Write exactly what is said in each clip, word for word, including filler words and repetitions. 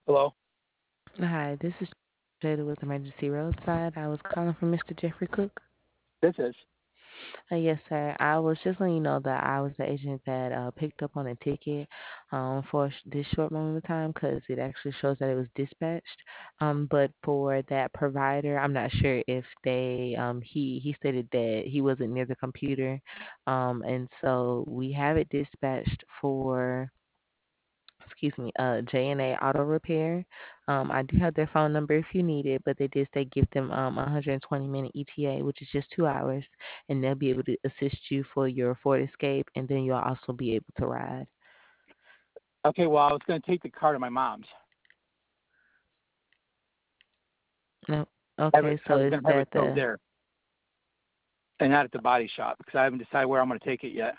Hello? Hi, this is Jada with Emergency Roadside. I was calling for Mister Jeffrey Cook. This is. Uh, yes, sir. I was just letting you know that I was the agent that uh, picked up on a ticket um, for sh- this short moment of time because it actually shows that it was dispatched. Um, but for that provider, I'm not sure if they um, he he stated that he wasn't near the computer, um, and so we have it dispatched for excuse me, uh, J and A Auto Repair. Um, I do have their phone number if you need it, but they did say give them um one hundred twenty minute E T A, which is just two hours, and they'll be able to assist you for your Ford Escape, and then you'll also be able to ride. Okay, well, I was going to take the car to my mom's. No, Have it, okay, I so was is going to have it that towed the there and not at the body shop because I haven't decided where I'm going to take it yet.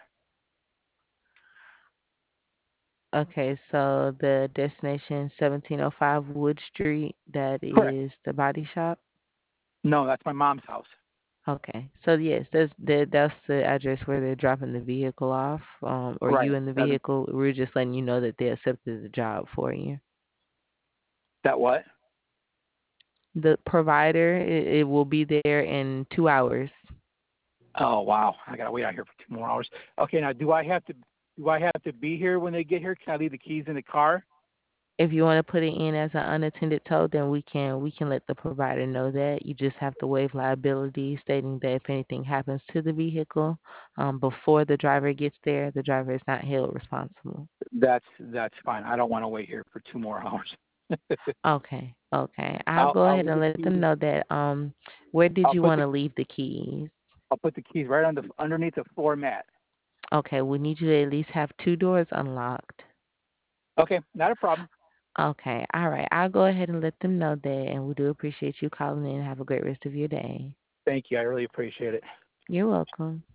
okay? So the destination seventeen oh five Wood Street, that Correct. is the body shop. No, that's my mom's house. Okay, so yes, that's that, that's the address where they're dropping the vehicle off, um, or Right. you in the Seven. vehicle. We're just letting you know that they accepted the job for you. That what? The provider, it, it will be there in two hours. Oh, wow. I got to wait out here for two more hours. Okay, now do I have to do I have to be here when they get here? Can I leave the keys in the car? If you want to put it in as an unattended tow, then we can we can let the provider know that. You just have to waive liability, stating that if anything happens to the vehicle um, before the driver gets there, the driver is not held responsible. That's that's fine. I don't want to wait here for two more hours. Okay, okay. I'll I'll go I'll ahead leave and the let them keys. know that. Um, where did I'll you put want the to leave the keys? I'll put the keys right on the underneath the floor mat. Okay, we need you to at least have two doors unlocked. Okay, not a problem. Okay, all right. I'll go ahead and let them know that, and we do appreciate you calling in. Have a great rest of your day. Thank you. I really appreciate it. You're welcome.